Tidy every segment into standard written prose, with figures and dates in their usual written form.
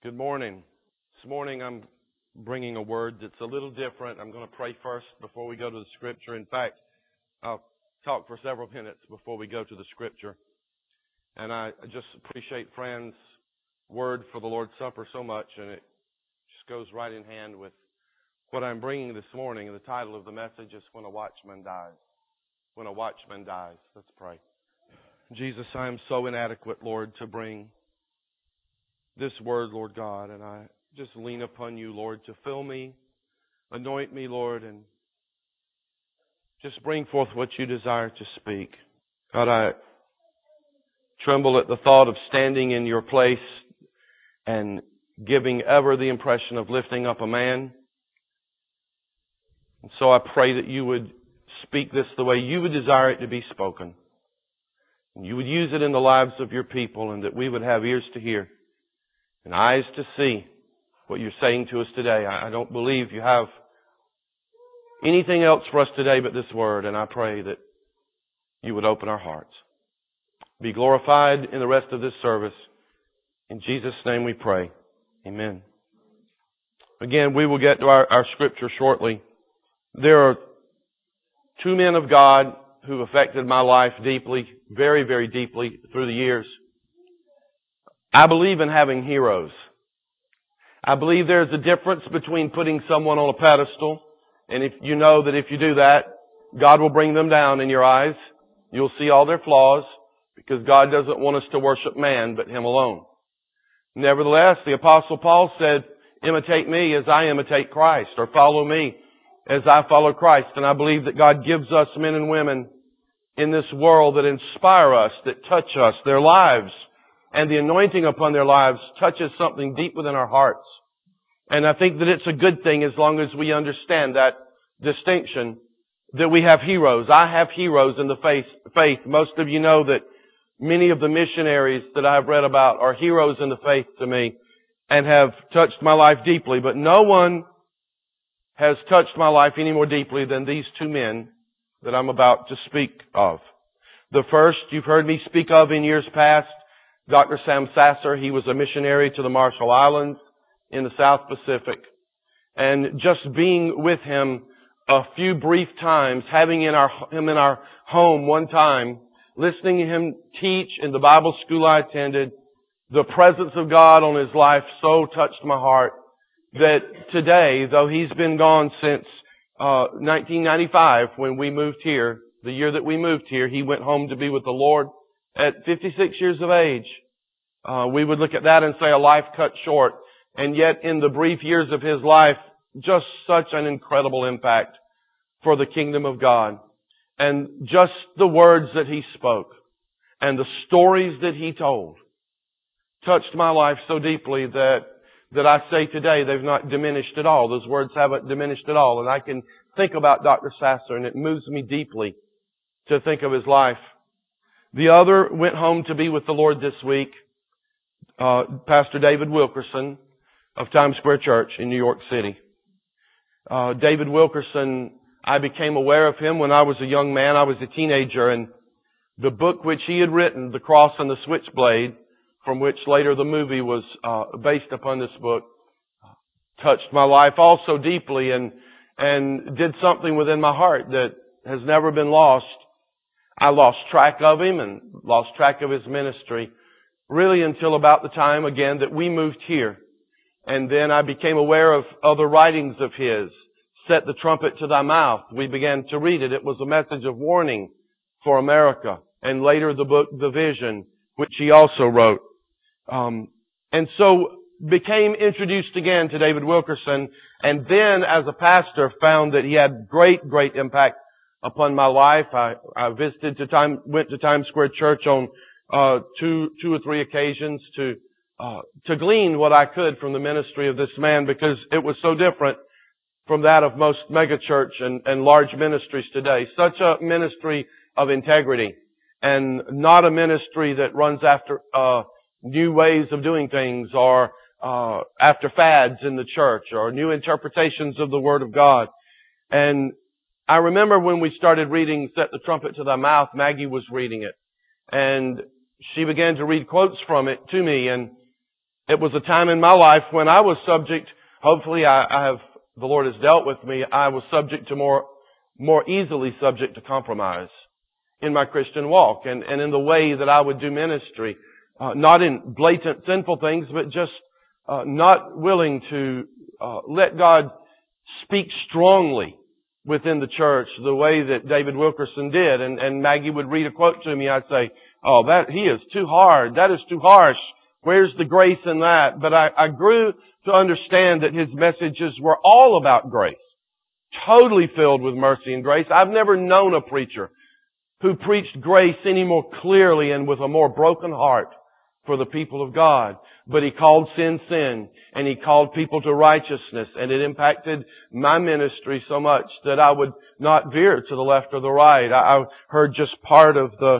Good morning. This morning I'm bringing a word that's a little different. I'm going to pray first before we go to the Scripture. In fact, I'll talk for several minutes before we go to the Scripture. And I just appreciate Fran's word for the Lord's Supper so much, and it just goes right in hand with what I'm bringing this morning. And the title of the message is When a Watchman Dies. When a Watchman Dies. Let's pray. Jesus, I am so inadequate, Lord, to bring this word, Lord God, and I just lean upon you, Lord, to fill me, anoint me, Lord, and just bring forth what you desire to speak. God, I tremble at the thought of standing in your place and giving ever the impression of lifting up a man. And so I pray that you would speak this the way you would desire it to be spoken. And you would use it in the lives of your people, and that we would have ears to hear and eyes to see what you're saying to us today. I don't believe you have anything else for us today but this word, and I pray that you would open our hearts. Be glorified in the rest of this service. In Jesus' name we pray. Amen. Again, we will get to our scripture shortly. There are two men of God who affected my life deeply, very, very deeply through the years. I believe in having heroes. I believe there's a difference between putting someone on a pedestal, and if you know that if you do that, God will bring them down in your eyes. You'll see all their flaws, because God doesn't want us to worship man, but Him alone. Nevertheless, the Apostle Paul said, imitate me as I imitate Christ, or follow me as I follow Christ. And I believe that God gives us men and women in this world that inspire us, that touch us, their lives, and the anointing upon their lives touches something deep within our hearts. And I think that it's a good thing as long as we understand that distinction, that we have heroes. I have heroes in the faith. Most of you know that many of the missionaries that I've read about are heroes in the faith to me and have touched my life deeply. But no one has touched my life any more deeply than these two men that I'm about to speak of. The first you've heard me speak of in years past, Dr. Sam Sasser. He was a missionary to the Marshall Islands in the South Pacific. And just being with him a few brief times, having him in our home one time, listening to him teach in the Bible school I attended, the presence of God on his life so touched my heart that today, though he's been gone since 1995 when we moved here, the year that we moved here, he went home to be with the Lord at 56 years of age. We would look at that and say a life cut short. And yet in the brief years of his life, just such an incredible impact for the kingdom of God. And just the words that he spoke and the stories that he told touched my life so deeply that I say today they've not diminished at all. Those words haven't diminished at all. And I can think about Dr. Sasser, and it moves me deeply to think of his life. The other went home to be with the Lord this week, Pastor David Wilkerson of Times Square Church in New York City. David Wilkerson, I became aware of him when I was a young man. I was a teenager, and the book which he had written, The Cross and the Switchblade, from which later the movie was based upon this book, touched my life also deeply and did something within my heart that has never been lost. I lost track of him and lost track of his ministry really until about the time again that we moved here. And then I became aware of other writings of his. Set the trumpet to thy mouth. We began to read it. It was a message of warning for America. And later the book, The Vision, which he also wrote. And so became introduced again to David Wilkerson. And then as a pastor found that he had great, great impact upon my life. I went to Times Square Church on two or three occasions to glean what I could from the ministry of this man, because it was so different from that of most megachurch and large ministries today. Such a ministry of integrity, and not a ministry that runs after new ways of doing things or after fads in the church or new interpretations of the Word of God. And I remember when we started reading Set the Trumpet to Thy Mouth, Maggie was reading it. And she began to read quotes from it to me, and It was a time in my life when I was subject, hopefully the Lord has dealt with me, I was subject to more easily subject to compromise in my Christian walk and in the way that I would do ministry. Not in blatant sinful things, but just not willing to let God speak strongly within the church the way that David Wilkerson did. And Maggie would read a quote to me. I'd say, "Oh, he is too hard. That is too harsh. Where's the grace in that?" But I grew to understand that his messages were all about grace, totally filled with mercy and grace. I've never known a preacher who preached grace any more clearly and with a more broken heart for the people of God. But he called sin, sin, and he called people to righteousness, and it impacted my ministry so much that I would not veer to the left or the right. I heard just part of the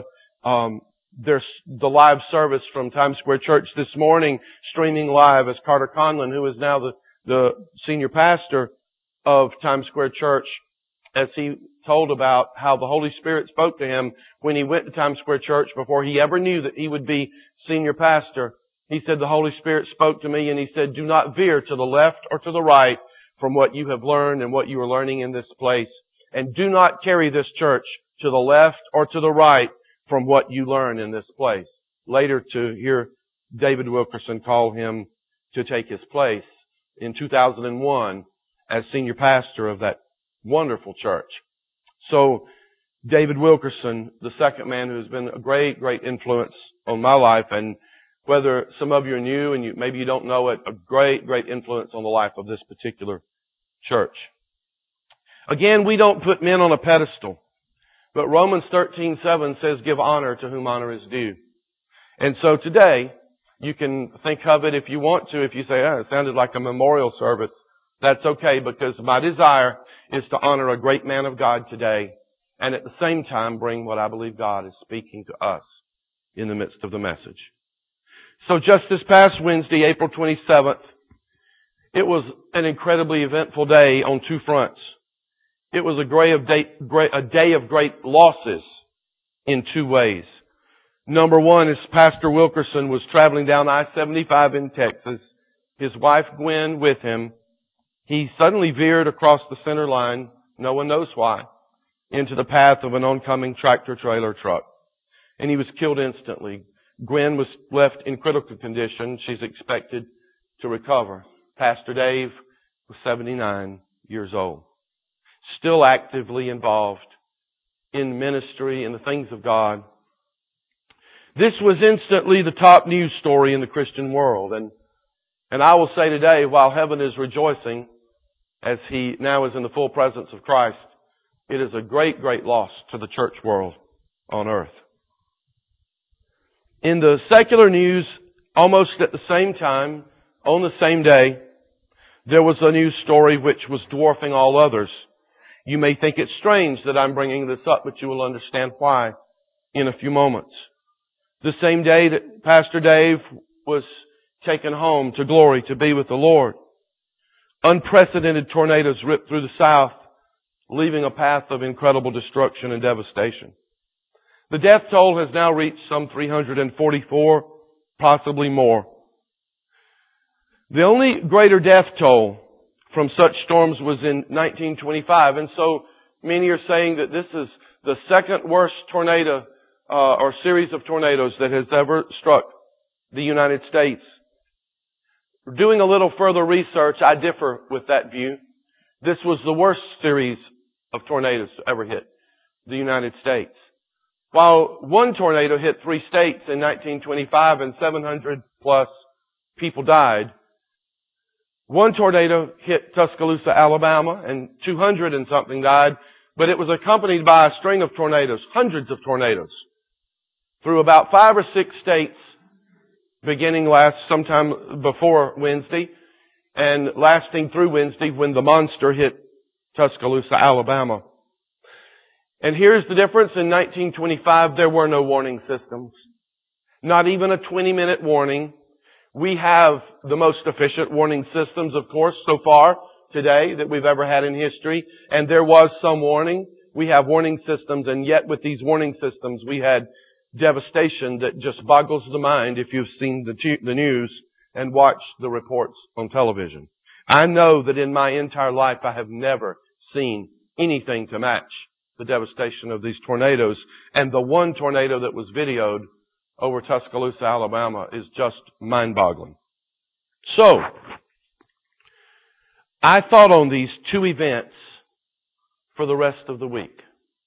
live service from Times Square Church this morning, streaming live, as Carter Conlon, who is now the senior pastor of Times Square Church, as he told about how the Holy Spirit spoke to him when he went to Times Square Church before he ever knew that he would be senior pastor. He said, "The Holy Spirit spoke to me and he said, do not veer to the left or to the right from what you have learned and what you are learning in this place. And do not carry this church to the left or to the right from what you learn in this place." Later to hear David Wilkerson call him to take his place in 2001 as senior pastor of that wonderful church. So David Wilkerson, the second man who has been a great, great influence on my life, and whether some of you are new and maybe you don't know it, a great, great influence on the life of this particular church. Again, we don't put men on a pedestal, but Romans 13:7 says, "Give honor to whom honor is due." And so today, you can think of it if you want to. If you say, "Oh, it sounded like a memorial service," that's okay, because my desire is to honor a great man of God today, and at the same time bring what I believe God is speaking to us in the midst of the message. So just this past Wednesday, April 27th, it was an incredibly eventful day on two fronts. It was a day of great losses in two ways. Number one is Pastor Wilkerson was traveling down I-75 in Texas, his wife Gwen with him. He suddenly veered across the center line, no one knows why, into the path of an oncoming tractor-trailer truck. And he was killed instantly. Gwen was left in critical condition. She's expected to recover. Pastor Dave was 79 years old, still actively involved in ministry and the things of God. This was instantly the top news story in the Christian world. And I will say today, while heaven is rejoicing, as he now is in the full presence of Christ, it is a great, great loss to the church world on earth. In the secular news, almost at the same time, on the same day, there was a news story which was dwarfing all others. You may think it's strange that I'm bringing this up, but you will understand why in a few moments. The same day that Pastor Dave was taken home to glory to be with the Lord, unprecedented tornadoes ripped through the South, leaving a path of incredible destruction and devastation. The death toll has now reached some 344, possibly more. The only greater death toll from such storms was in 1925, and so many are saying that this is the second worst tornado or series of tornadoes that has ever struck the United States. Doing a little further research, I differ with that view. This was the worst series of tornadoes to ever hit the United States. While one tornado hit 3 states in 1925 and 700 plus people died, one tornado hit Tuscaloosa, Alabama, and 200 and something died, but it was accompanied by a string of tornadoes, hundreds of tornadoes, through about 5 or 6 states, beginning sometime before Wednesday, and lasting through Wednesday when the monster hit Tuscaloosa, Alabama. And here's the difference. In 1925, there were no warning systems. Not even a 20-minute warning. We have the most efficient warning systems, of course, so far today that we've ever had in history. And there was some warning. We have warning systems, and yet with these warning systems, we had devastation that just boggles the mind if you've seen the news and watch the reports on television. I know that in my entire life I have never seen anything to match the devastation of these tornadoes. And the one tornado that was videoed over Tuscaloosa, Alabama is just mind-boggling. So, I thought on these two events for the rest of the week.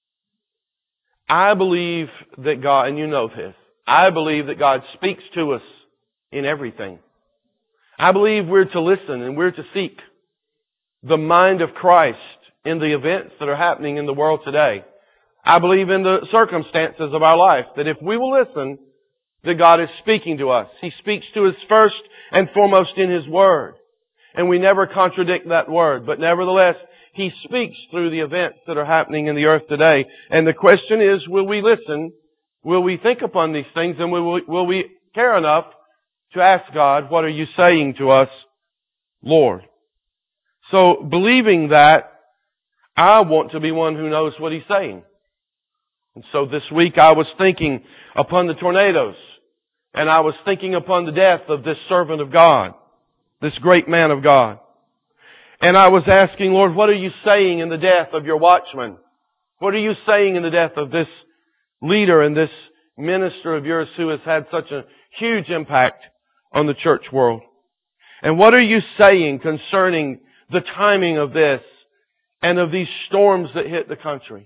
I believe that God, and you know this, I believe that God speaks to us in everything. I believe we're to listen and we're to seek the mind of Christ in the events that are happening in the world today. I believe in the circumstances of our life that if we will listen, that God is speaking to us. He speaks to us first and foremost in His Word. And we never contradict that Word. But nevertheless, He speaks through the events that are happening in the earth today. And the question is, will we listen? Will we think upon these things? And will we care enough to ask God, what are you saying to us, Lord? So, believing that, I want to be one who knows what He's saying. And so this week I was thinking upon the tornadoes. And I was thinking upon the death of this servant of God, this great man of God. And I was asking, Lord, what are you saying in the death of your watchman? What are you saying in the death of this leader and this minister of yours who has had such a huge impact on the church world? And what are you saying concerning the timing of this and of these storms that hit the country?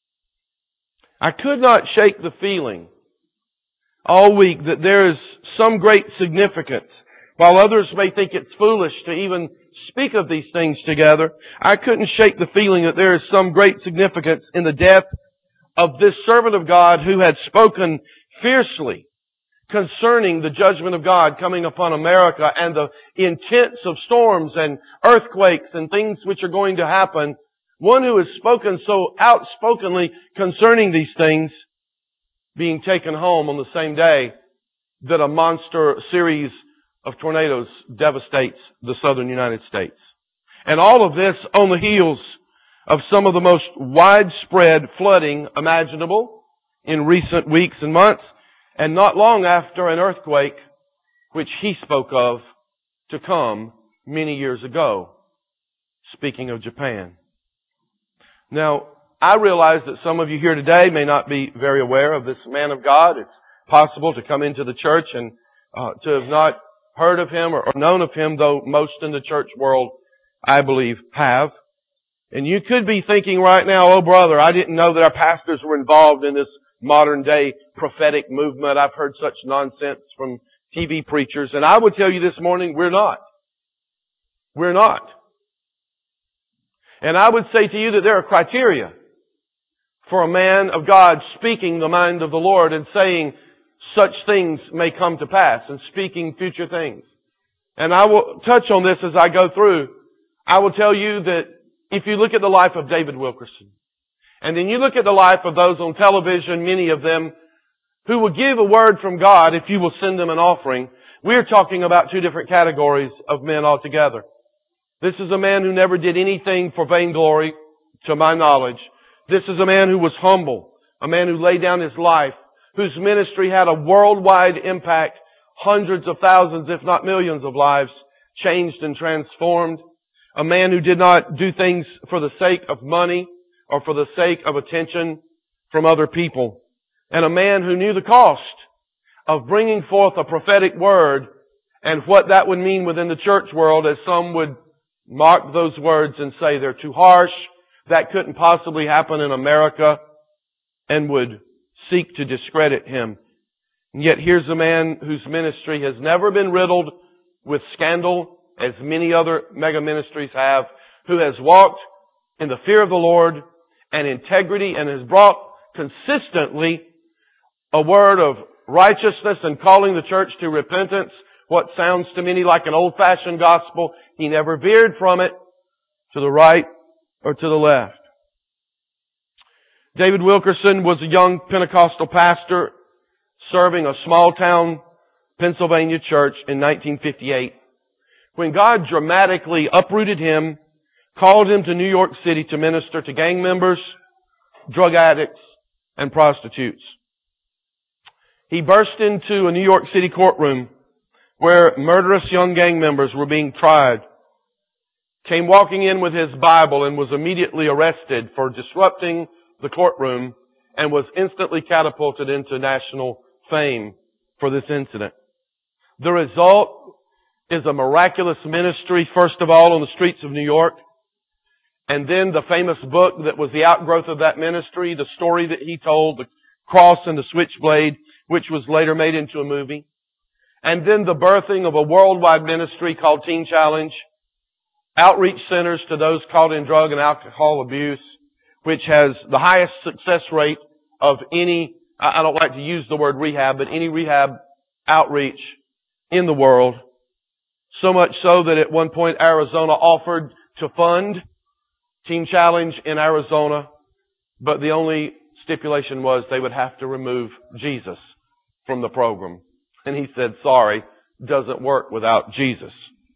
I could not shake the feeling all week that there is some great significance. While others may think it's foolish to even speak of these things together, I couldn't shake the feeling that there is some great significance in the death of this servant of God who had spoken fiercely concerning the judgment of God coming upon America and the intents of storms and earthquakes and things which are going to happen. One who has spoken so outspokenly concerning these things being taken home on the same day that a monster series of tornadoes devastates the southern United States. And all of this on the heels of some of the most widespread flooding imaginable in recent weeks and months, and not long after an earthquake which he spoke of to come many years ago, speaking of Japan. Now, I realize that some of you here today may not be very aware of this man of God. It's possible to come into the church and to have not heard of him or known of him, though most in the church world, I believe, have. And you could be thinking right now, oh brother, I didn't know that our pastors were involved in this modern day prophetic movement. I've heard such nonsense from TV preachers. And I would tell you this morning, we're not. We're not. And I would say to you that there are criteria for a man of God speaking the mind of the Lord and saying such things may come to pass and speaking future things. And I will touch on this as I go through. I will tell you that if you look at the life of David Wilkerson, and then you look at the life of those on television, many of them, who will give a word from God if you will send them an offering, we're talking about two different categories of men altogether. This is a man who never did anything for vainglory, to my knowledge. This is a man who was humble, a man who laid down his life, whose ministry had a worldwide impact, hundreds of thousands, if not millions of lives changed and transformed. A man who did not do things for the sake of money or for the sake of attention from other people. And a man who knew the cost of bringing forth a prophetic word and what that would mean within the church world, as some would mock those words and say they're too harsh, that couldn't possibly happen in America, and would seek to discredit him. And yet here's a man whose ministry has never been riddled with scandal, as many other mega ministries have, who has walked in the fear of the Lord and integrity and has brought consistently a word of righteousness and calling the church to repentance, what sounds to many like an old-fashioned gospel. He never veered from it to the right or to the left. David Wilkerson was a young Pentecostal pastor serving a small-town Pennsylvania church in 1958 when God dramatically uprooted him, called him to New York City to minister to gang members, drug addicts, and prostitutes. He burst into a New York City courtroom where murderous young gang members were being tried, came walking in with his Bible and was immediately arrested for disrupting the courtroom and was instantly catapulted into national fame for this incident. The result is a miraculous ministry, first of all, on the streets of New York, and then the famous book that was the outgrowth of that ministry, the story that he told, The Cross and the Switchblade, which was later made into a movie. And then the birthing of a worldwide ministry called Teen Challenge, outreach centers to those caught in drug and alcohol abuse, which has the highest success rate of any, I don't like to use the word rehab, but any rehab outreach in the world. So much so that at one point Arizona offered to fund Teen Challenge in Arizona, but the only stipulation was they would have to remove Jesus from the program. And he said, sorry, doesn't work without Jesus.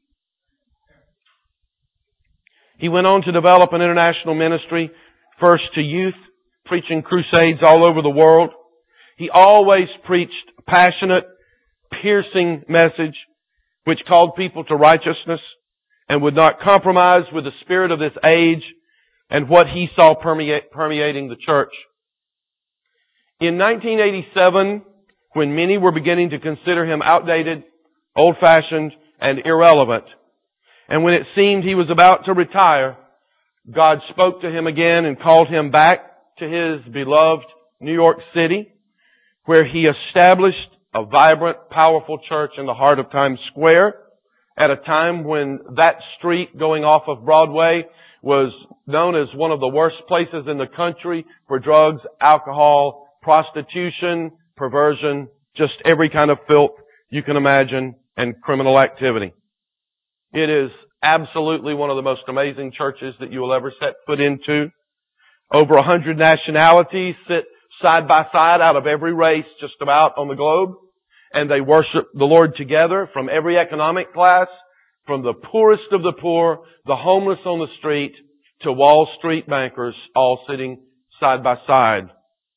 He went on to develop an international ministry, first to youth, preaching crusades all over the world. He always preached a passionate, piercing message which called people to righteousness and would not compromise with the spirit of this age and what he saw permeating the church. In 1987, when many were beginning to consider him outdated, old-fashioned, and irrelevant, and when it seemed he was about to retire, God spoke to him again and called him back to his beloved New York City, where he established a vibrant, powerful church in the heart of Times Square at a time when that street going off of Broadway was known as one of the worst places in the country for drugs, alcohol, prostitution, perversion, just every kind of filth you can imagine, and criminal activity. It is absolutely one of the most amazing churches that you will ever set foot into. Over 100 nationalities sit side by side out of every race just about on the globe, and they worship the Lord together from every economic class, from the poorest of the poor, the homeless on the street, to Wall Street bankers, all sitting side by side.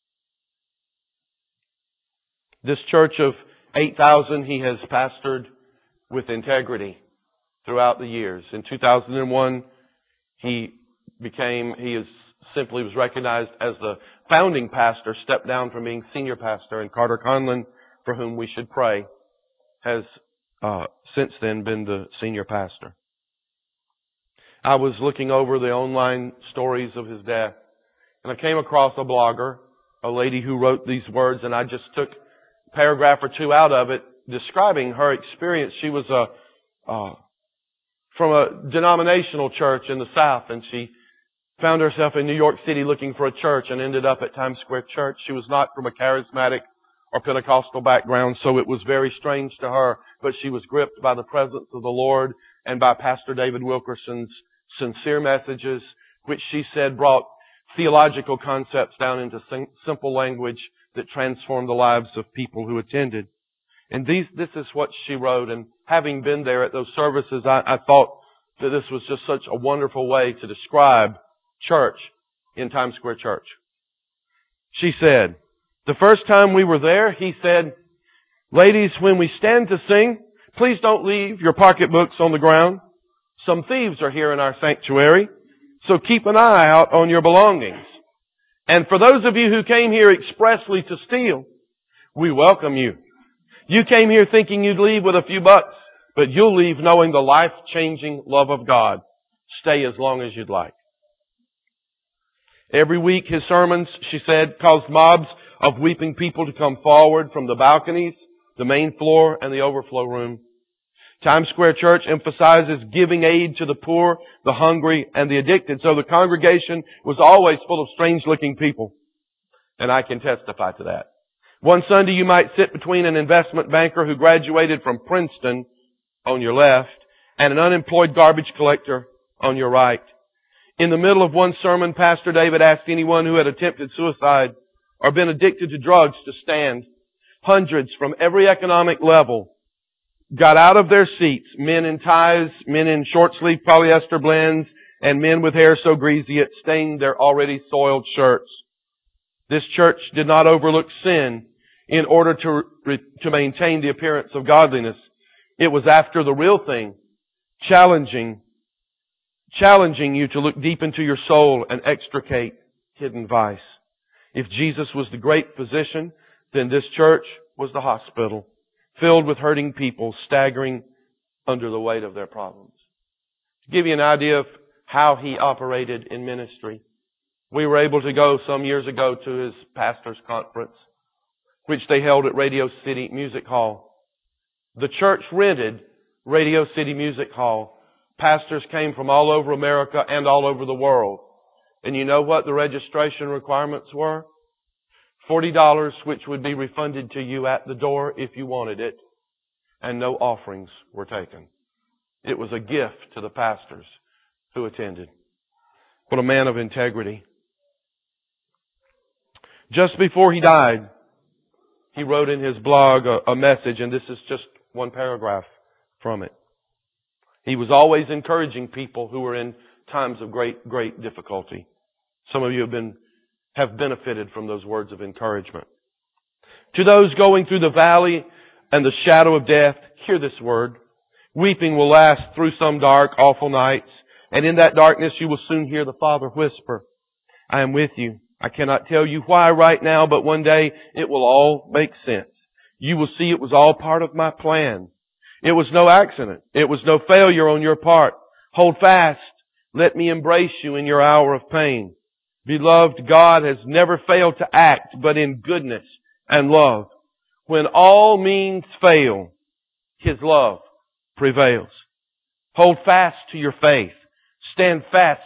This church of 8,000 he has pastored with integrity throughout the years. In 2001, he was recognized as the founding pastor, stepped down from being senior pastor, and Carter Conlon, for whom we should pray, has since then been the senior pastor. I was looking over the online stories of his death, and I came across a blogger, a lady who wrote these words, and I just took a paragraph or two out of it describing her experience. She was from a denominational church in the South, and she found herself in New York City looking for a church and ended up at Times Square Church. She was not from a charismatic or Pentecostal background, so it was very strange to her, but she was gripped by the presence of the Lord and by Pastor David Wilkerson's sincere messages, which she said brought theological concepts down into simple language that transformed the lives of people who attended. And this is what she wrote, and having been there at those services, I thought that this was just such a wonderful way to describe church in Times Square Church. She said, the first time we were there, he said, ladies, when we stand to sing, please don't leave your pocketbooks on the ground. Some thieves are here in our sanctuary, so keep an eye out on your belongings. And for those of you who came here expressly to steal, we welcome you. You came here thinking you'd leave with a few bucks, but you'll leave knowing the life-changing love of God. Stay as long as you'd like. Every week his sermons, she said, caused mobs of weeping people to come forward from the balconies, the main floor, and the overflow room. Times Square Church emphasizes giving aid to the poor, the hungry, and the addicted. So the congregation was always full of strange-looking people. And I can testify to that. One Sunday you might sit between an investment banker who graduated from Princeton on your left and an unemployed garbage collector on your right. In the middle of one sermon, Pastor David asked anyone who had attempted suicide or been addicted to drugs to stand. Hundreds from every economic level got out of their seats, men in ties, men in short-sleeve polyester blends, and men with hair so greasy it stained their already soiled shirts. This church did not overlook sin in order to maintain the appearance of godliness. It was after the real thing, challenging you to look deep into your soul and extricate hidden vice. If Jesus was the great physician, then this church was the hospital, filled with hurting people staggering under the weight of their problems. To give you an idea of how he operated in ministry, we were able to go some years ago to his pastor's conference, which they held at Radio City Music Hall. The church rented Radio City Music Hall. Pastors came from all over America and all over the world. And you know what the registration requirements were? $40, which would be refunded to you at the door if you wanted it. And no offerings were taken. It was a gift to the pastors who attended. What a man of integrity. Just before he died, he wrote in his blog a message, and this is just one paragraph from it. He was always encouraging people who were in times of great difficulty. Some of you have benefited from those words of encouragement. To those going through the valley and the shadow of death, hear this word. Weeping will last through some dark, awful nights, and in that darkness you will soon hear the Father whisper, I am with you. I cannot tell you why right now, but one day it will all make sense. You will see it was all part of my plan. It was no accident. It was no failure on your part. Hold fast. Let me embrace you in your hour of pain. Beloved, God has never failed to act, but in goodness and love. When all means fail, His love prevails. Hold fast to your faith. Stand fast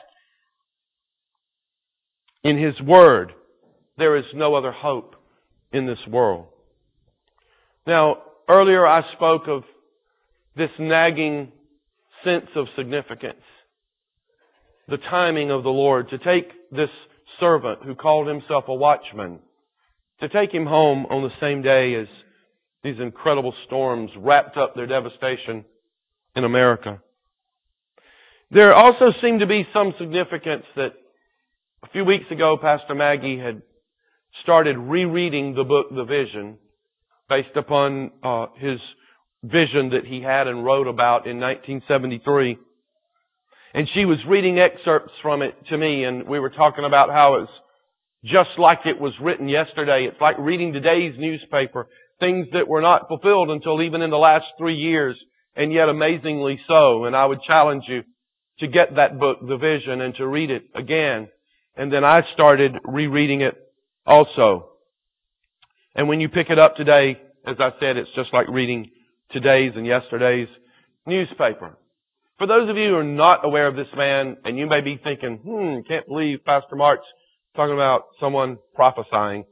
in His Word. There is no other hope in this world. Now, earlier I spoke of this nagging sense of significance. The timing of the Lord to take this servant who called himself a watchman, to take him home on the same day as these incredible storms wrapped up their devastation in America. There also seemed to be some significance that a few weeks ago Pastor Maggie had started rereading the book, The Vision, based upon his vision that he had and wrote about in 1973. And she was reading excerpts from it to me, and we were talking about how it's just like it was written yesterday. It's like reading today's newspaper, things that were not fulfilled until even in the last 3 years, and yet amazingly so. And I would challenge you to get that book, The Vision, and to read it again. And then I started rereading it also. And when you pick it up today, as I said, it's just like reading today's and yesterday's newspaper. For those of you who are not aware of this man, and you may be thinking, can't believe Pastor Mark's talking about someone prophesying.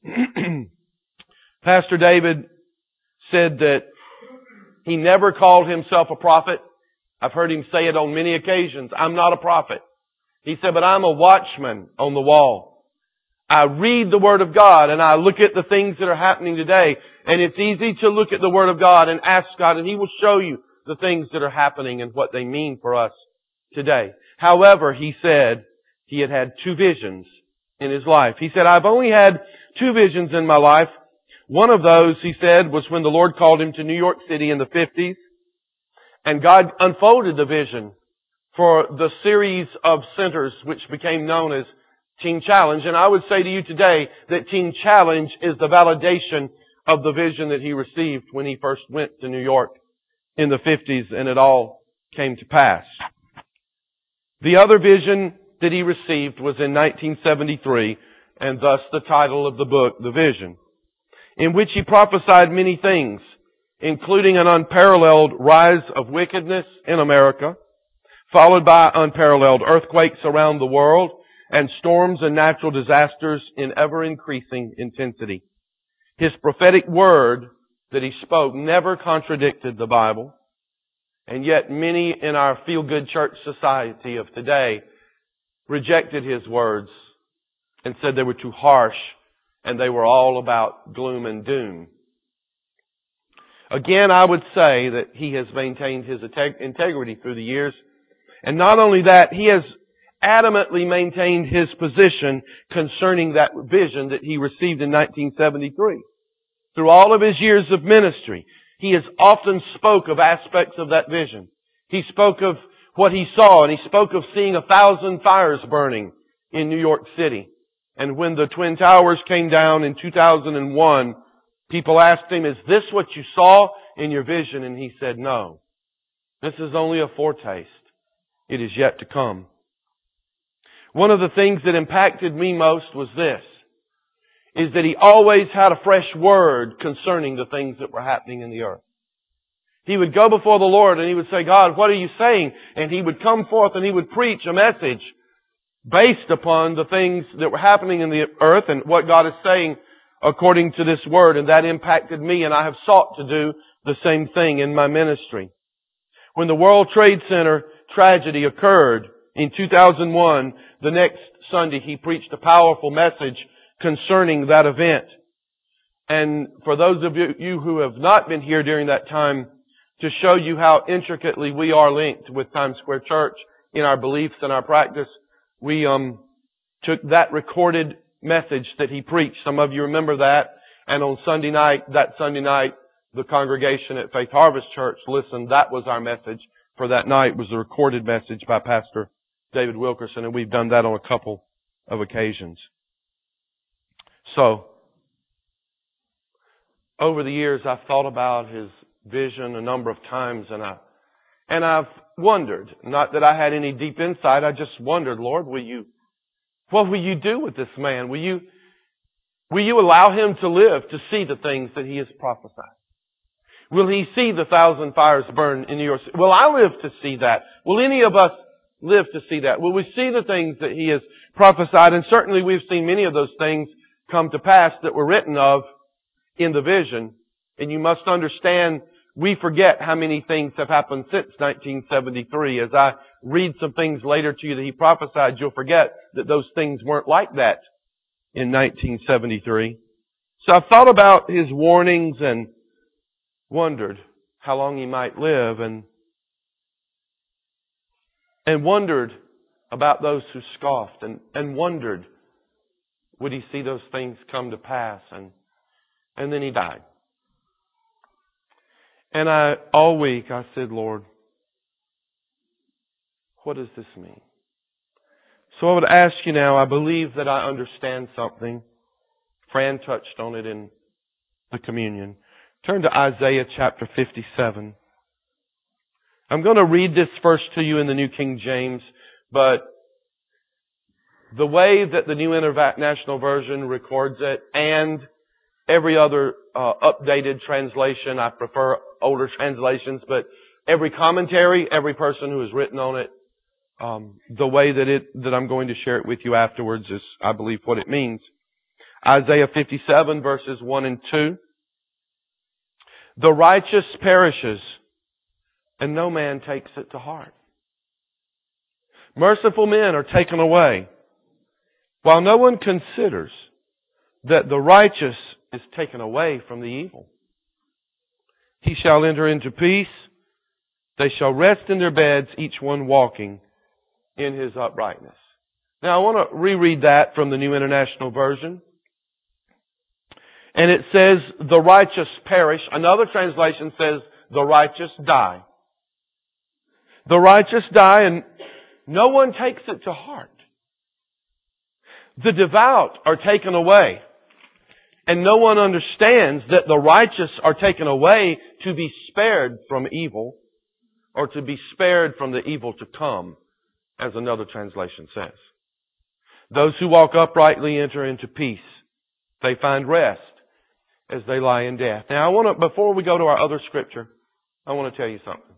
Pastor David said that he never called himself a prophet. I've heard him say it on many occasions. I'm not a prophet. He said, but I'm a watchman on the wall. I read the Word of God and I look at the things that are happening today. And it's easy to look at the Word of God and ask God, and He will show you the things that are happening and what they mean for us today. However, he said he had had 2 visions in his life. He said, I've only had 2 visions in my life. One of those, he said, was when the Lord called him to New York City in the 50s. And God unfolded the vision for the series of centers which became known as Teen Challenge. And I would say to you today that Teen Challenge is the validation of the vision that he received when he first went to New York in the 50s, and it all came to pass. The other vision that he received was in 1973, and thus the title of the book, The Vision, in which he prophesied many things, including an unparalleled rise of wickedness in America, followed by unparalleled earthquakes around the world, and storms and natural disasters in ever-increasing intensity. His prophetic word that he spoke never contradicted the Bible, and yet many in our feel-good church society of today rejected his words and said they were too harsh and they were all about gloom and doom. Again, I would say that he has maintained his integrity through the years, and not only that, he has adamantly maintained his position concerning that vision that he received in 1973. Through all of his years of ministry, he has often spoke of aspects of that vision. He spoke of what he saw, and he spoke of seeing 1,000 fires burning in New York City. And when the Twin Towers came down in 2001, people asked him, "Is this what you saw in your vision?" And he said, "No. This is only a foretaste. It is yet to come." One of the things that impacted me most was this, is that he always had a fresh word concerning the things that were happening in the earth. He would go before the Lord and he would say, "God, what are you saying?" And he would come forth and he would preach a message based upon the things that were happening in the earth and what God is saying according to this word. And that impacted me, and I have sought to do the same thing in my ministry. When the World Trade Center tragedy occurred in 2001, the next Sunday he preached a powerful message concerning that event. And for those of you who have not been here during that time, to show you how intricately we are linked with Times Square Church in our beliefs and our practice, we took that recorded message that he preached. Some of you remember that. And on that Sunday night, the congregation at Faith Harvest Church listened. That was our message for that night, was a recorded message by Pastor David Wilkerson, and we've done that on a couple of occasions. So, over the years, I've thought about his vision a number of times, and I've wondered, not that I had any deep insight, I just wondered, Lord, what will you do with this man? Will you allow him to live to see the things that he has prophesied? Will he see the 1,000 fires burn in New York City? Will I live to see that? Will any of us live to see that? Will we see the things that he has prophesied? And certainly we've seen many of those things come to pass that were written of in the vision. And you must understand, we forget how many things have happened since 1973. As I read some things later to you that he prophesied, you'll forget that those things weren't like that in 1973. So I've thought about his warnings and wondered how long he might live, and wondered about those who scoffed, and wondered, would he see those things come to pass? And then he died. And all week I said, Lord, what does this mean? So I would ask you now, I believe that I understand something. Fran touched on it in the communion. Turn to Isaiah chapter 57. I'm going to read this verse to you in the New King James, but the way that the New International Version records it, and every other updated translation, I prefer older translations, but every commentary, every person who has written on it, the way that I'm going to share it with you afterwards is, I believe, what it means. Isaiah 57 verses 1 and 2. The righteous perishes, and no man takes it to heart. Merciful men are taken away, while no one considers that the righteous is taken away from the evil. He shall enter into peace. They shall rest in their beds, each one walking in his uprightness. Now I want to reread that from the New International Version. And it says, the righteous perish. Another translation says, the righteous die. The righteous die, and no one takes it to heart. The devout are taken away, and no one understands that the righteous are taken away to be spared from evil, or to be spared from the evil to come, as another translation says. Those who walk uprightly enter into peace. They find rest as they lie in death. Now, before we go to our other scripture, I want to tell you something.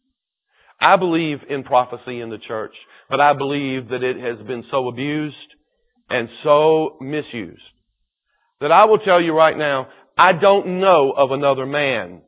I believe in prophecy in the church, but I believe that it has been so abused and so misused that I will tell you right now, I don't know of another man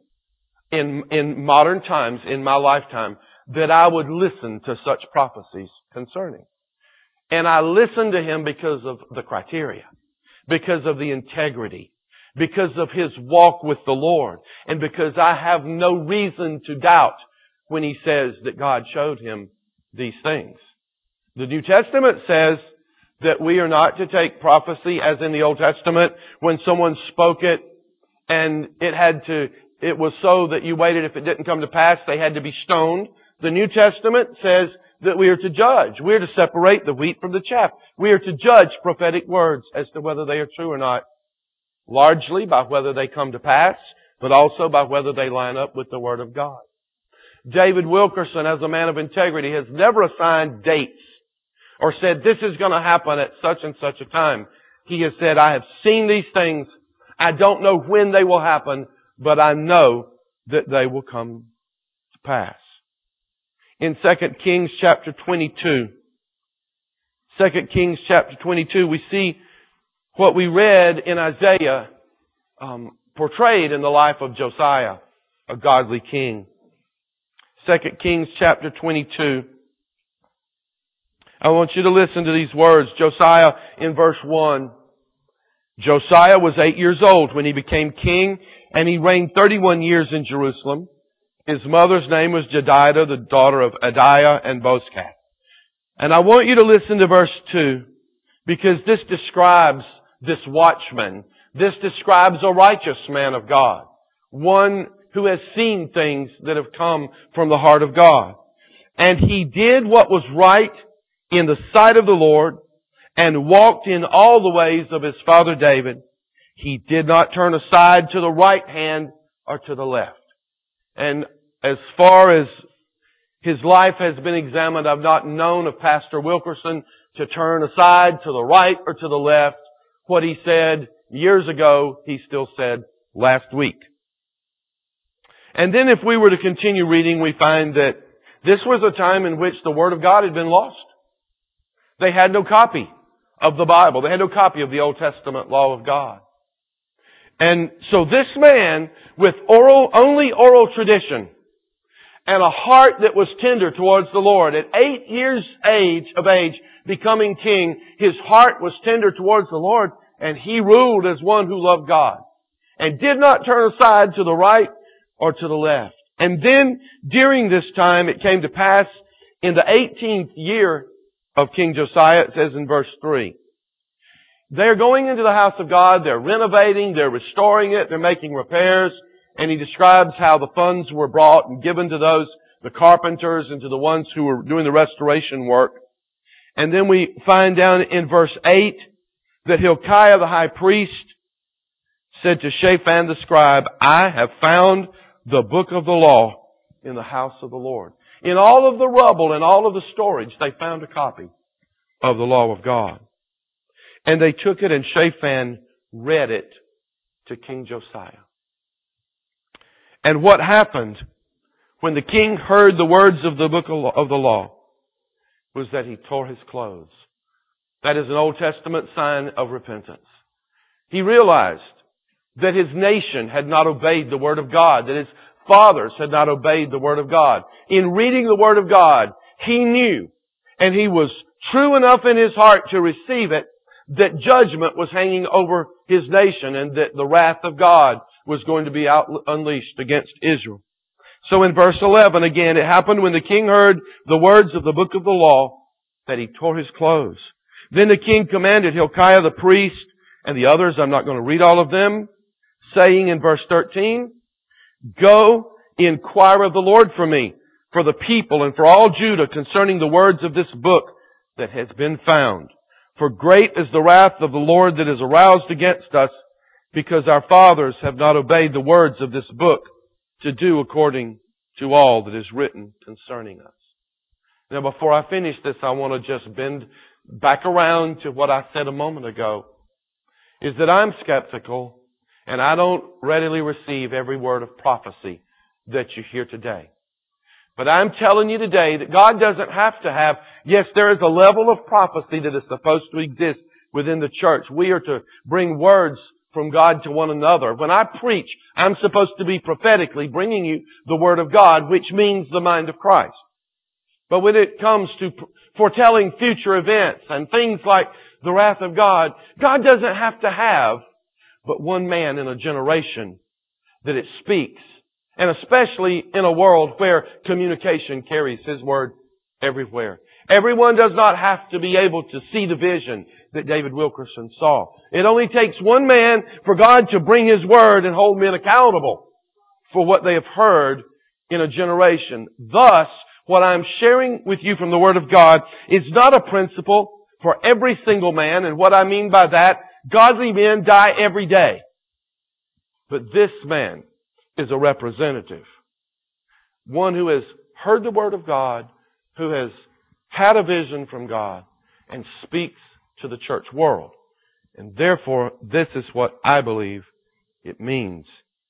in modern times, in my lifetime, that I would listen to such prophecies concerning. And I listen to him because of the criteria, because of the integrity, because of his walk with the Lord, and because I have no reason to doubt when he says that God showed him these things. The New Testament says that we are not to take prophecy as in the Old Testament when someone spoke it and it had to it was so that you waited. If it didn't come to pass, they had to be stoned. The New Testament says that we are to judge. We are to separate the wheat from the chaff. We are to judge prophetic words as to whether they are true or not. Largely by whether they come to pass, but also by whether they line up with the Word of God. David Wilkerson, as a man of integrity, has never assigned dates or said this is going to happen at such and such a time. He has said, I have seen these things. I don't know when they will happen, but I know that they will come to pass. In 2 Kings chapter 22, 2 Kings chapter 22, we see what we read in Isaiah portrayed in the life of Josiah, a godly king. 2 Kings chapter 22. I want you to listen to these words. Josiah in verse 1. Josiah was 8 years old when he became king, and he reigned 31 years in Jerusalem. His mother's name was Jedidah, the daughter of Adiah and Bozkath. And I want you to listen to verse 2, because this describes this watchman. This describes a righteous man of God. One who has seen things that have come from the heart of God. And he did what was right in the sight of the Lord and walked in all the ways of his father David. He did not turn aside to the right hand or to the left. And as far as his life has been examined, I've not known of Pastor Wilkerson to turn aside to the right or to the left. What he said years ago, he still said last week. And then if we were to continue reading, we find that this was a time in which the Word of God had been lost. They had no copy of the Bible. They had no copy of the Old Testament law of God. And so this man, with only oral tradition, and a heart that was tender towards the Lord, at 8 years of age, becoming king, his heart was tender towards the Lord, and he ruled as one who loved God, and did not turn aside to the right or to the left. And then, during this time, it came to pass, in the 18th year of King Josiah, it says in verse 3, they're going into the house of God, they're renovating, they're restoring it, they're making repairs, and he describes how the funds were brought and given to the carpenters and to the ones who were doing the restoration work. And then we find down in verse 8 that Hilkiah the high priest said to Shaphan the scribe, I have found the book of the law in the house of the Lord. In all of the rubble and all of the storage, they found a copy of the law of God. And they took it, and Shaphan read it to King Josiah. And what happened when the king heard the words of the book of the law was that he tore his clothes. That is an Old Testament sign of repentance. He realized that his nation had not obeyed the Word of God, that his fathers had not obeyed the Word of God. In reading the Word of God, he knew, and he was true enough in his heart to receive it, that judgment was hanging over his nation and that the wrath of God was going to be unleashed against Israel. So in verse 11, again, it happened when the king heard the words of the book of the law that he tore his clothes. Then the king commanded Hilkiah the priest and the others, I'm not going to read all of them, saying in verse 13, go inquire of the Lord for me, for the people and for all Judah concerning the words of this book that has been found. For great is the wrath of the Lord that is aroused against us, because our fathers have not obeyed the words of this book to do according to all that is written concerning us. Now before I finish this, I want to just bend back around to what I said a moment ago, is that I'm skeptical and I don't readily receive every word of prophecy that you hear today. But I'm telling you today that God doesn't have to have, yes, there is a level of prophecy that is supposed to exist within the church. We are to bring words from God to one another. When I preach, I'm supposed to be prophetically bringing you the Word of God, which means the mind of Christ. But when it comes to foretelling future events and things like the wrath of God, God doesn't have to have but one man in a generation that it speaks. And especially in a world where communication carries His Word everywhere. Everyone does not have to be able to see the vision that David Wilkerson saw. It only takes one man for God to bring His Word and hold men accountable for what they have heard in a generation. Thus, what I'm sharing with you from the Word of God is not a principle for every single man. And what I mean by that, godly men die every day. But this man is a representative. One who has heard the Word of God, who has had a vision from God, and speaks to the church world. And therefore, this is what I believe it means.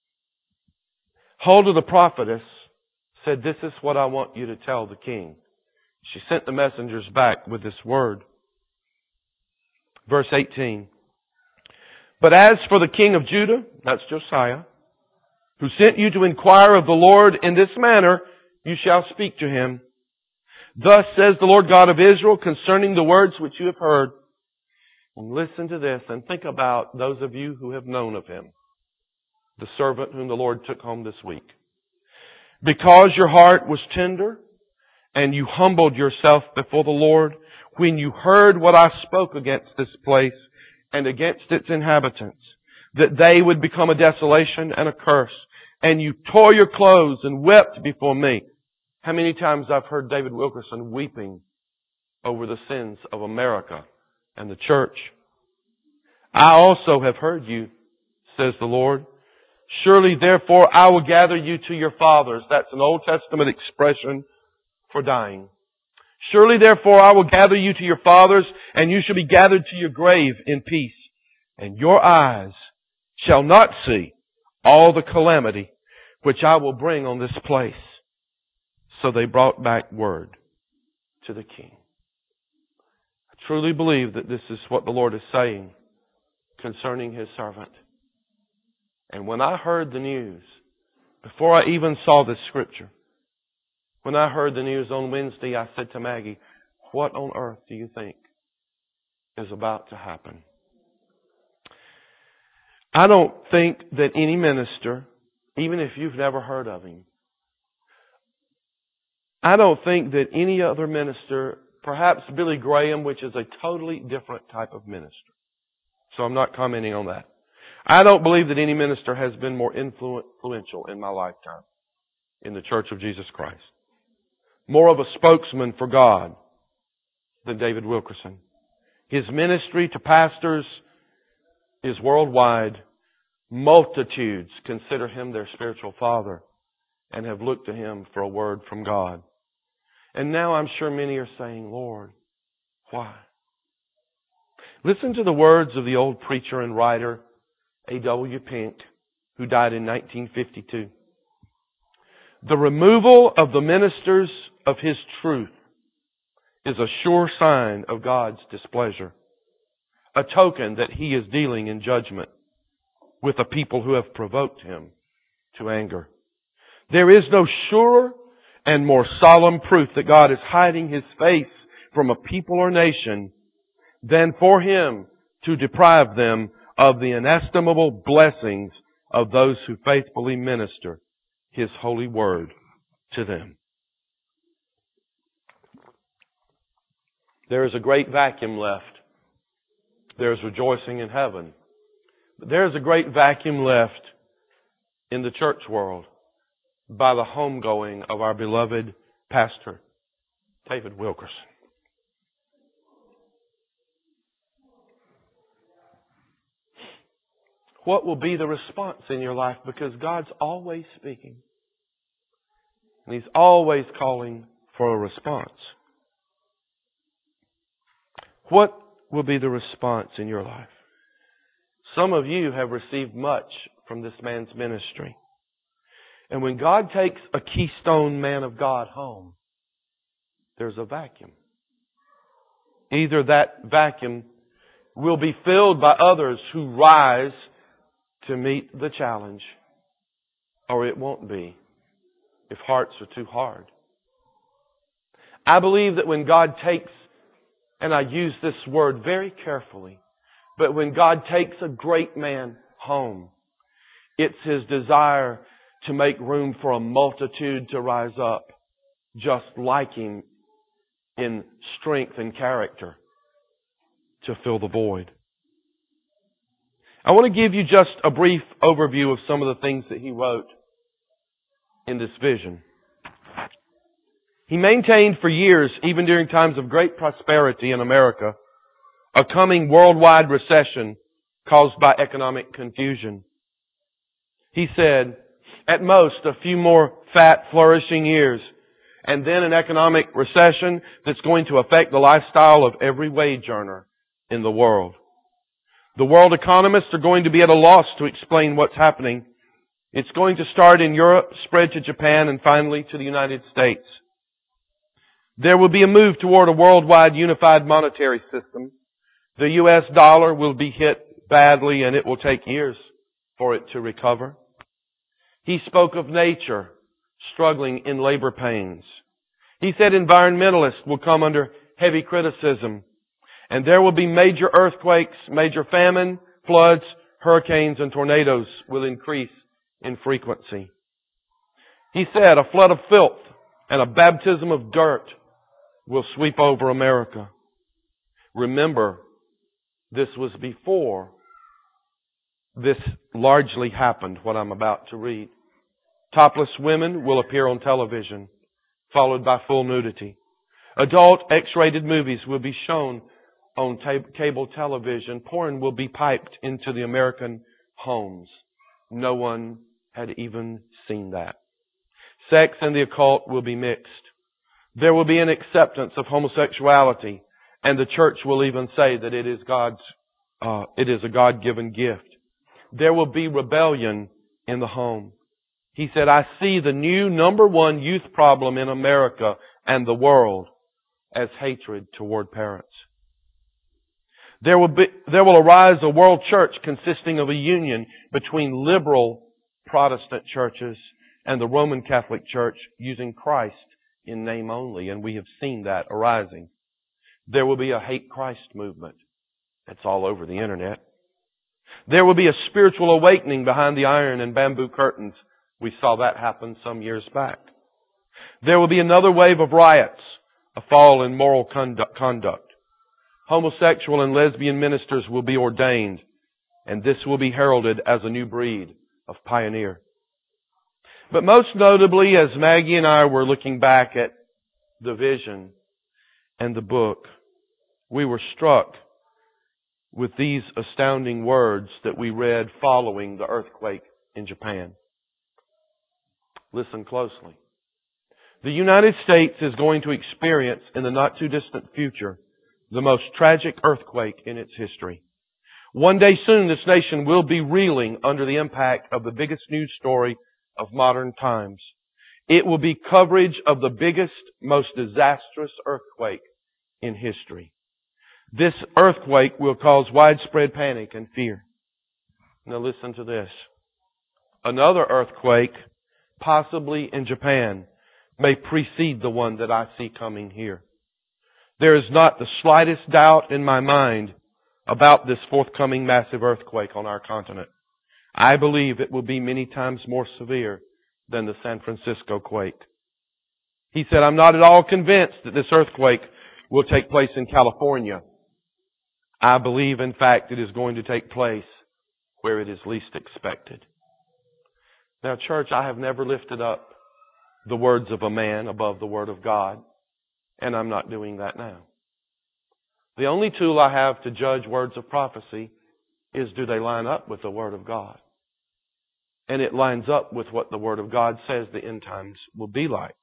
Huldah the prophetess said, "This is what I want you to tell the king." She sent the messengers back with this word. Verse 18. "But as for the king of Judah," that's Josiah, "who sent you to inquire of the Lord in this manner, you shall speak to him. Thus says the Lord God of Israel concerning the words which you have heard." And listen to this and think about those of you who have known of him, the servant whom the Lord took home this week. "Because your heart was tender and you humbled yourself before the Lord when you heard what I spoke against this place and against its inhabitants, that they would become a desolation and a curse, and you tore your clothes and wept before me." How many times I've heard David Wilkerson weeping over the sins of America and the church. "I also have heard you, says the Lord. Surely therefore I will gather you to your fathers." That's an Old Testament expression for dying. "Surely therefore I will gather you to your fathers, and you shall be gathered to your grave in peace. And your eyes shall not see all the calamity which I will bring on this place." So they brought back word to the king. I truly believe that this is what the Lord is saying concerning His servant. And when I heard the news, before I even saw this scripture, when I heard the news on Wednesday, I said to Maggie, "What on earth do you think is about to happen?" I don't think that any minister, even if you've never heard of him, I don't think that any other minister, perhaps Billy Graham, which is a totally different type of minister. So I'm not commenting on that. I don't believe that any minister has been more influential in my lifetime in the Church of Jesus Christ. More of a spokesman for God than David Wilkerson. His ministry to pastors is worldwide. Multitudes consider him their spiritual father and have looked to him for a word from God. And now I'm sure many are saying, "Lord, why?" Listen to the words of the old preacher and writer A.W. Pink, who died in 1952. "The removal of the ministers of His truth is a sure sign of God's displeasure, a token that He is dealing in judgment with a people who have provoked Him to anger. There is no surer and more solemn proof that God is hiding His face from a people or nation than for Him to deprive them of the inestimable blessings of those who faithfully minister His holy word to them." There is a great vacuum left. There is rejoicing in heaven. But there is a great vacuum left in the church world by the homegoing of our beloved pastor, David Wilkerson. What will be the response in your life? Because God's always speaking. And He's always calling for a response. What will be the response in your life? Some of you have received much from this man's ministry. And when God takes a keystone man of God home, there's a vacuum. Either that vacuum will be filled by others who rise to meet the challenge, or it won't be if hearts are too hard. I believe that when God takes, and I use this word very carefully, but when God takes a great man home, it's His desire to make room for a multitude to rise up just like Him in strength and character to fill the void. I want to give you just a brief overview of some of the things that he wrote in this vision. He maintained for years, even during times of great prosperity in America, a coming worldwide recession caused by economic confusion. He said, at most, a few more fat, flourishing years, and then an economic recession that's going to affect the lifestyle of every wage earner in the world. The world economists are going to be at a loss to explain what's happening. It's going to start in Europe, spread to Japan, and finally to the United States. There will be a move toward a worldwide unified monetary system. The U.S. dollar will be hit badly, and it will take years for it to recover. He spoke of nature struggling in labor pains. He said environmentalists will come under heavy criticism, and there will be major earthquakes, major famine, floods, hurricanes, and tornadoes will increase in frequency. He said a flood of filth and a baptism of dirt will sweep over America. Remember, this was before this largely happened, what I'm about to read. Topless women will appear on television, followed by full nudity. Adult X-rated movies will be shown on cable television. Porn will be piped into the American homes. No one had even seen that. Sex and the occult will be mixed. There will be an acceptance of homosexuality, and the church will even say that it is a God-given gift. There will be rebellion in the home. He said, I see the new number one youth problem in America and the world as hatred toward parents. There will arise a world church consisting of a union between liberal Protestant churches and the Roman Catholic Church using Christ in name only, and we have seen that arising. There will be a hate Christ movement. It's all over the internet. There will be a spiritual awakening behind the iron and bamboo curtains. We saw that happen some years back. There will be another wave of riots, a fall in moral conduct. Homosexual and lesbian ministers will be ordained, and this will be heralded as a new breed of pioneer. But most notably, as Maggie and I were looking back at the vision and the book, we were struck with these astounding words that we read following the earthquake in Japan. Listen closely. The United States is going to experience in the not too distant future the most tragic earthquake in its history. One day soon this nation will be reeling under the impact of the biggest news story of modern times. It will be coverage of the biggest, most disastrous earthquake in history. This earthquake will cause widespread panic and fear. Now listen to this. Another earthquake, possibly in Japan, may precede the one that I see coming here. There is not the slightest doubt in my mind about this forthcoming massive earthquake on our continent. I believe it will be many times more severe than the San Francisco quake. He said, I'm not at all convinced that this earthquake will take place in California. I believe, in fact, it is going to take place where it is least expected. Now, church, I have never lifted up the words of a man above the Word of God, and I'm not doing that now. The only tool I have to judge words of prophecy is, do they line up with the Word of God? And it lines up with what the Word of God says the end times will be like.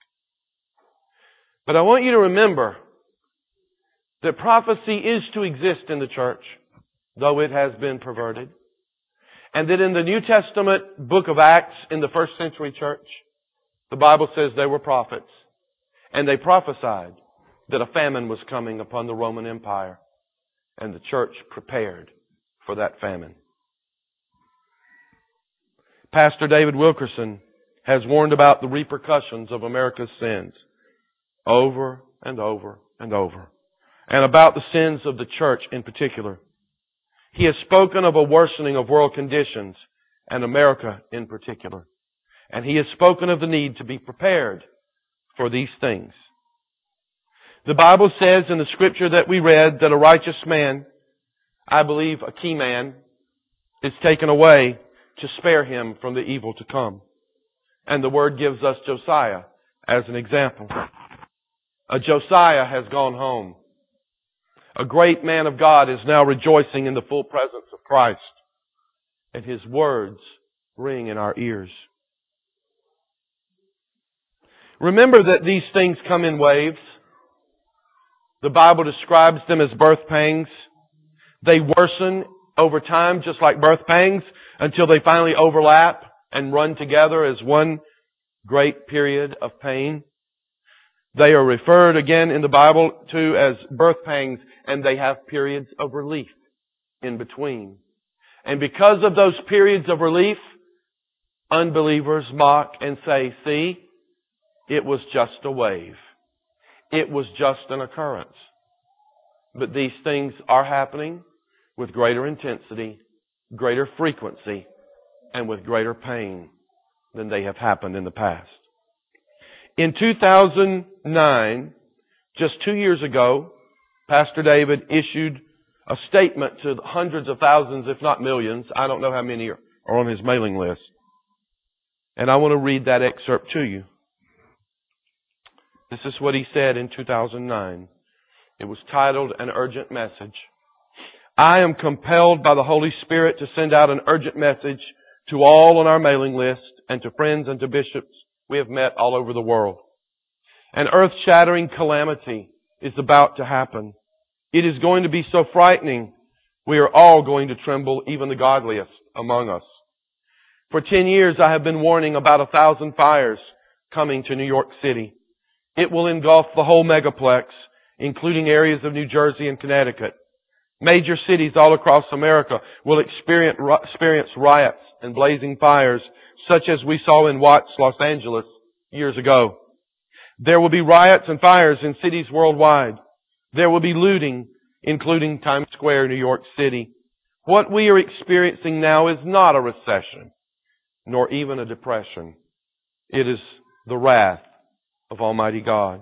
But I want you to remember that prophecy is to exist in the church, though it has been perverted. And that in the New Testament book of Acts in the first century church, the Bible says they were prophets. And they prophesied that a famine was coming upon the Roman Empire. And the church prepared for that famine. Pastor David Wilkerson has warned about the repercussions of America's sins over and over and over, and about the sins of the church in particular. He has spoken of a worsening of world conditions, and America in particular. And he has spoken of the need to be prepared for these things. The Bible says in the scripture that we read that a righteous man, I believe a key man, is taken away to spare him from the evil to come. And the Word gives us Josiah as an example. A Josiah has gone home. A great man of God is now rejoicing in the full presence of Christ. And his words ring in our ears. Remember that these things come in waves. The Bible describes them as birth pangs. They worsen over time, just like birth pangs, until they finally overlap and run together as one great period of pain. They are referred again in the Bible to as birth pangs, and they have periods of relief in between. And because of those periods of relief, unbelievers mock and say, see, it was just a wave. It was just an occurrence. But these things are happening with greater intensity, greater frequency, and with greater pain than they have happened in the past. In 2009, just 2 years ago, Pastor David issued a statement to hundreds of thousands, if not millions. I don't know how many are on his mailing list. And I want to read that excerpt to you. This is what he said in 2009. It was titled An Urgent Message. I am compelled by the Holy Spirit to send out an urgent message to all on our mailing list and to friends and to bishops we have met all over the world. An earth-shattering calamity is about to happen. It is going to be so frightening, we are all going to tremble, even the godliest among us. For 10 years I have been warning about 1,000 fires coming to New York City. It will engulf the whole megaplex, including areas of New Jersey and Connecticut. Major cities all across America will experience riots and blazing fires, such as we saw in Watts, Los Angeles, years ago. There will be riots and fires in cities worldwide. There will be looting, including Times Square, New York City. What we are experiencing now is not a recession, nor even a depression. It is the wrath of Almighty God.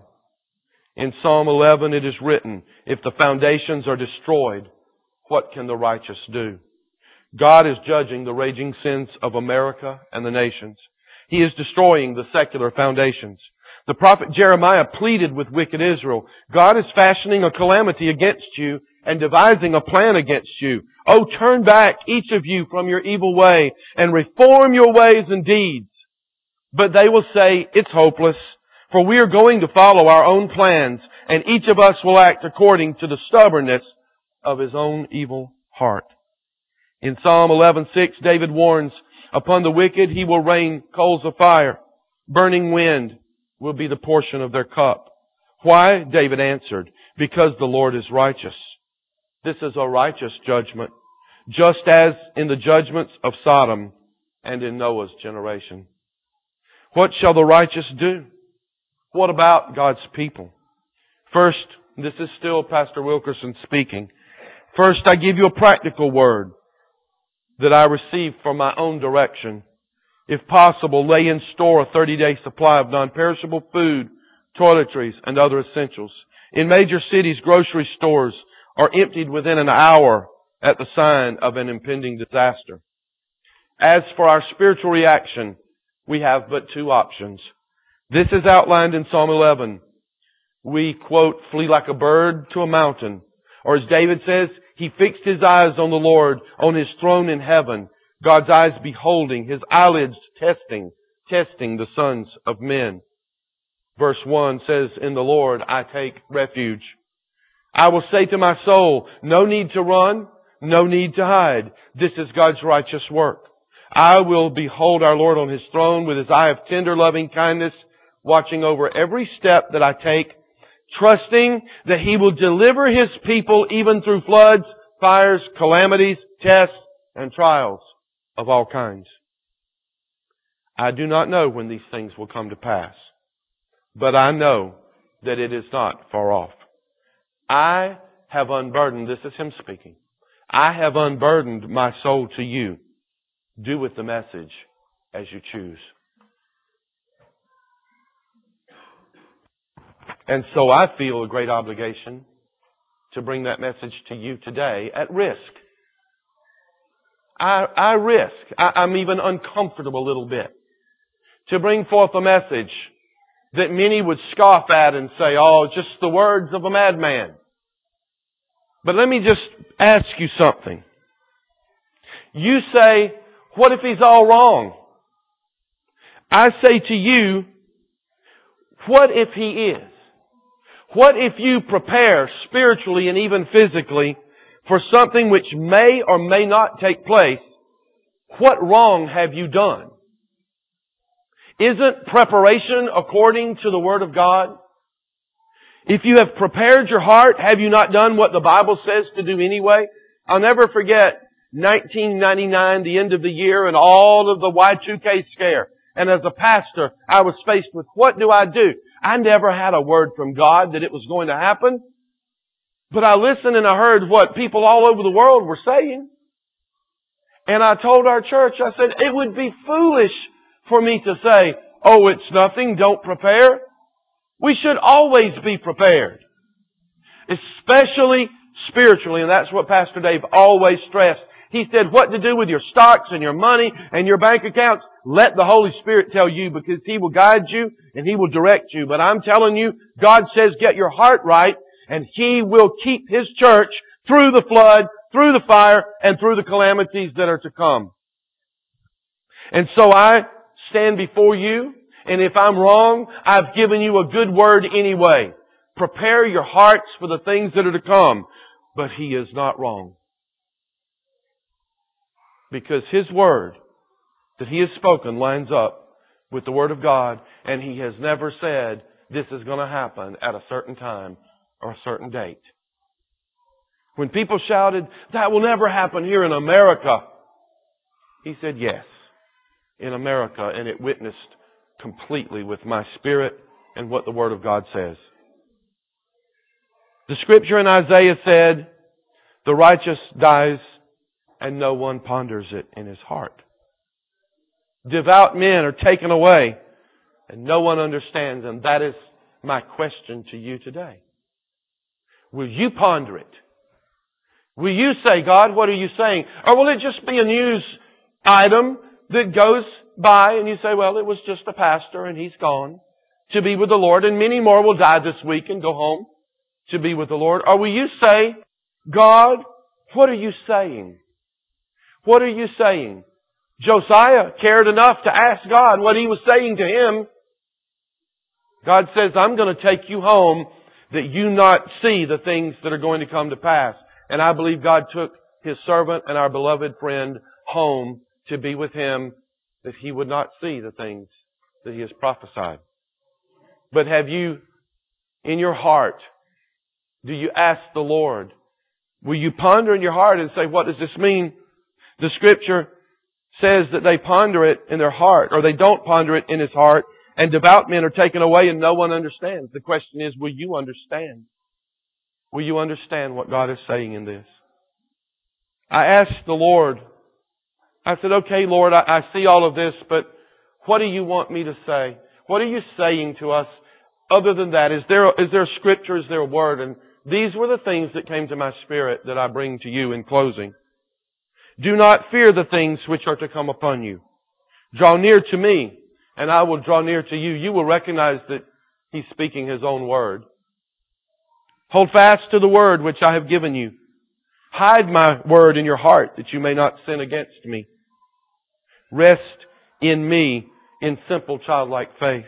In Psalm 11 it is written, if the foundations are destroyed, what can the righteous do? God is judging the raging sins of America and the nations. He is destroying the secular foundations. The prophet Jeremiah pleaded with wicked Israel, God is fashioning a calamity against you and devising a plan against you. Oh, turn back, each of you, from your evil way and reform your ways and deeds. But they will say, it's hopeless, for we are going to follow our own plans, and each of us will act according to the stubbornness of his own evil heart. In Psalm 11:6, David warns, upon the wicked he will rain coals of fire. Burning wind will be the portion of their cup. Why? David answered, because the Lord is righteous. This is a righteous judgment, just as in the judgments of Sodom and in Noah's generation. What shall the righteous do? What about God's people? First, this is still Pastor Wilkerson speaking. First, I give you a practical word that I received from my own direction. If possible, lay in store a 30-day supply of non-perishable food, toiletries, and other essentials. In major cities, grocery stores are emptied within an hour at the sign of an impending disaster. As for our spiritual reaction, we have but two options. This is outlined in Psalm 11. We, quote, flee like a bird to a mountain. Or as David says, he fixed his eyes on the Lord, on his throne in heaven. God's eyes beholding, his eyelids testing the sons of men. Verse 1 says, in the Lord I take refuge. I will say to my soul, no need to run, no need to hide. This is God's righteous work. I will behold our Lord on his throne with his eye of tender loving kindness, watching over every step that I take, trusting that he will deliver his people even through floods, fires, calamities, tests, and trials of all kinds. I do not know when these things will come to pass, but I know that it is not far off. I have unburdened, this is him speaking, I have unburdened my soul to you. Do with the message as you choose. And so I feel a great obligation to bring that message to you today at risk. I'm even uncomfortable a little bit to bring forth a message that many would scoff at and say, oh, just the words of a madman. But let me just ask you something. You say, what if he's all wrong? I say to you, what if he is? What if you prepare spiritually and even physically for something which may or may not take place? What wrong have you done? Isn't preparation according to the Word of God? If you have prepared your heart, have you not done what the Bible says to do anyway? I'll never forget 1999, the end of the year, and all of the Y2K scare. And as a pastor, I was faced with, what do? I never had a word from God that it was going to happen. But I listened and I heard what people all over the world were saying. And I told our church, I said, it would be foolish for me to say, oh, it's nothing, don't prepare. We should always be prepared. Especially spiritually, and that's what Pastor Dave always stressed. He said, what to do with your stocks and your money and your bank accounts, let the Holy Spirit tell you, because He will guide you and He will direct you. But I'm telling you, God says get your heart right, and He will keep His church through the flood, through the fire, and through the calamities that are to come. And so I stand before you, and if I'm wrong, I've given you a good word anyway. Prepare your hearts for the things that are to come. But He is not wrong. Because His word that He has spoken lines up with the Word of God, and He has never said this is going to happen at a certain time or a certain date. When people shouted, that will never happen here in America, He said yes, in America, and it witnessed completely with my spirit and what the Word of God says. The scripture in Isaiah said, the righteous dies and no one ponders it in his heart. Devout men are taken away and no one understands, and that is my question to you today. Will you ponder it? Will you say, God, what are you saying? Or will it just be a news item that goes by and you say, well, it was just a pastor and he's gone to be with the Lord, and many more will die this week and go home to be with the Lord? Or will you say, God, what are you saying? What are you saying? Josiah cared enough to ask God what He was saying to him. God says, I'm going to take you home that you not see the things that are going to come to pass. And I believe God took His servant and our beloved friend home to be with Him, that he would not see the things that He has prophesied. But have you, in your heart, do you ask the Lord? Will you ponder in your heart and say, what does this mean? The scripture says that they ponder it in their heart, or they don't ponder it in his heart, and devout men are taken away and no one understands. The question is, will you understand? Will you understand what God is saying in this? I asked the Lord, I said, okay, Lord, I see all of this, but what do you want me to say? What are you saying to us other than that? Is there a scripture? Is there a word? And these were the things that came to my spirit that I bring to you in closing. Do not fear the things which are to come upon you. Draw near to me, and I will draw near to you. You will recognize that He's speaking His own word. Hold fast to the word which I have given you. Hide my word in your heart, that you may not sin against me. Rest in me in simple childlike faith.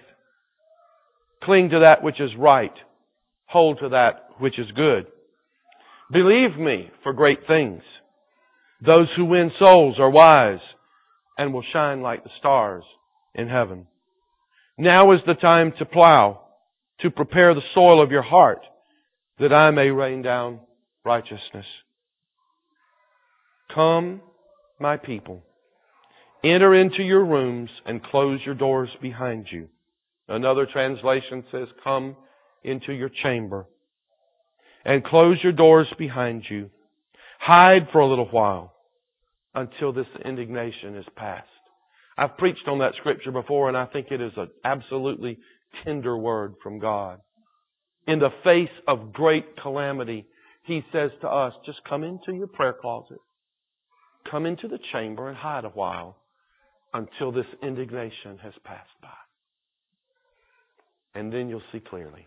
Cling to that which is right. Hold to that which is good. Believe me for great things. Those who win souls are wise and will shine like the stars in heaven. Now is the time to plow, to prepare the soil of your heart, that I may rain down righteousness. Come, my people, enter into your rooms and close your doors behind you. Another translation says, come into your chamber and close your doors behind you. Hide for a little while until this indignation is past. I've preached on that scripture before, and I think it is an absolutely tender word from God. In the face of great calamity, He says to us, just come into your prayer closet. Come into the chamber and hide a while until this indignation has passed by. And then you'll see clearly.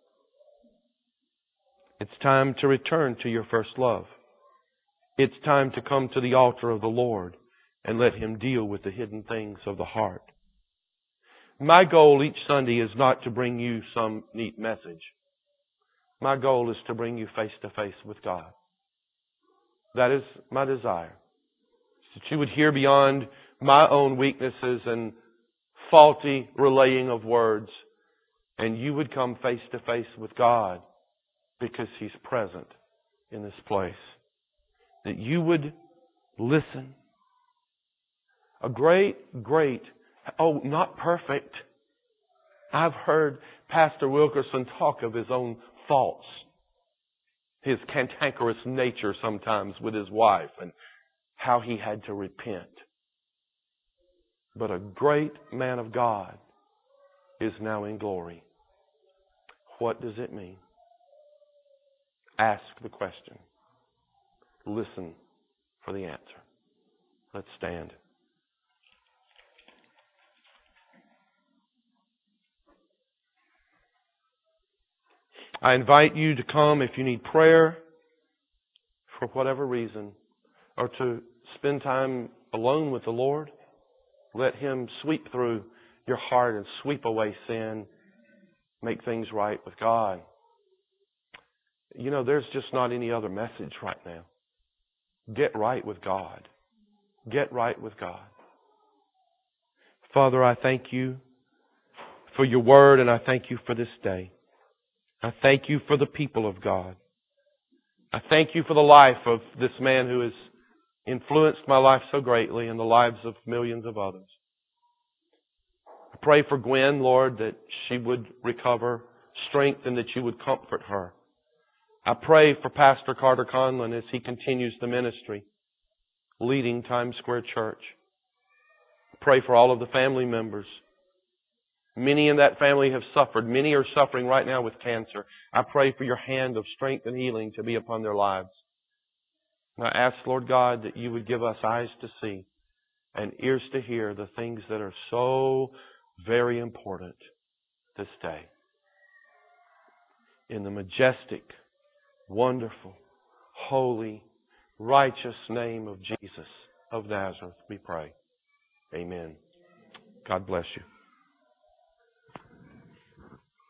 It's time to return to your first love. It's time to come to the altar of the Lord and let Him deal with the hidden things of the heart. My goal each Sunday is not to bring you some neat message. My goal is to bring you face to face with God. That is my desire. That you would hear beyond my own weaknesses and faulty relaying of words, and you would come face to face with God because He's present in this place. That you would listen. A great, not perfect. I've heard Pastor Wilkerson talk of his own faults, his cantankerous nature sometimes with his wife, and how he had to repent. But a great man of God is now in glory. What does it mean? Ask the question. Listen for the answer. Let's stand. I invite you to come if you need prayer for whatever reason, or to spend time alone with the Lord. Let Him sweep through your heart and sweep away sin, make things right with God. You know, there's just not any other message right now. Get right with God. Get right with God. Father, I thank You for Your Word, and I thank You for this day. I thank You for the people of God. I thank You for the life of this man who has influenced my life so greatly and the lives of millions of others. I pray for Gwen, Lord, that she would recover strength and that You would comfort her. I pray for Pastor Carter Conlon as he continues the ministry, leading Times Square Church. I pray for all of the family members. Many in that family have suffered. Many are suffering right now with cancer. I pray for Your hand of strength and healing to be upon their lives. And I ask, Lord God, that You would give us eyes to see and ears to hear the things that are so very important this day. In the majestic, wonderful, holy, righteous name of Jesus of Nazareth, we pray. Amen. God bless you.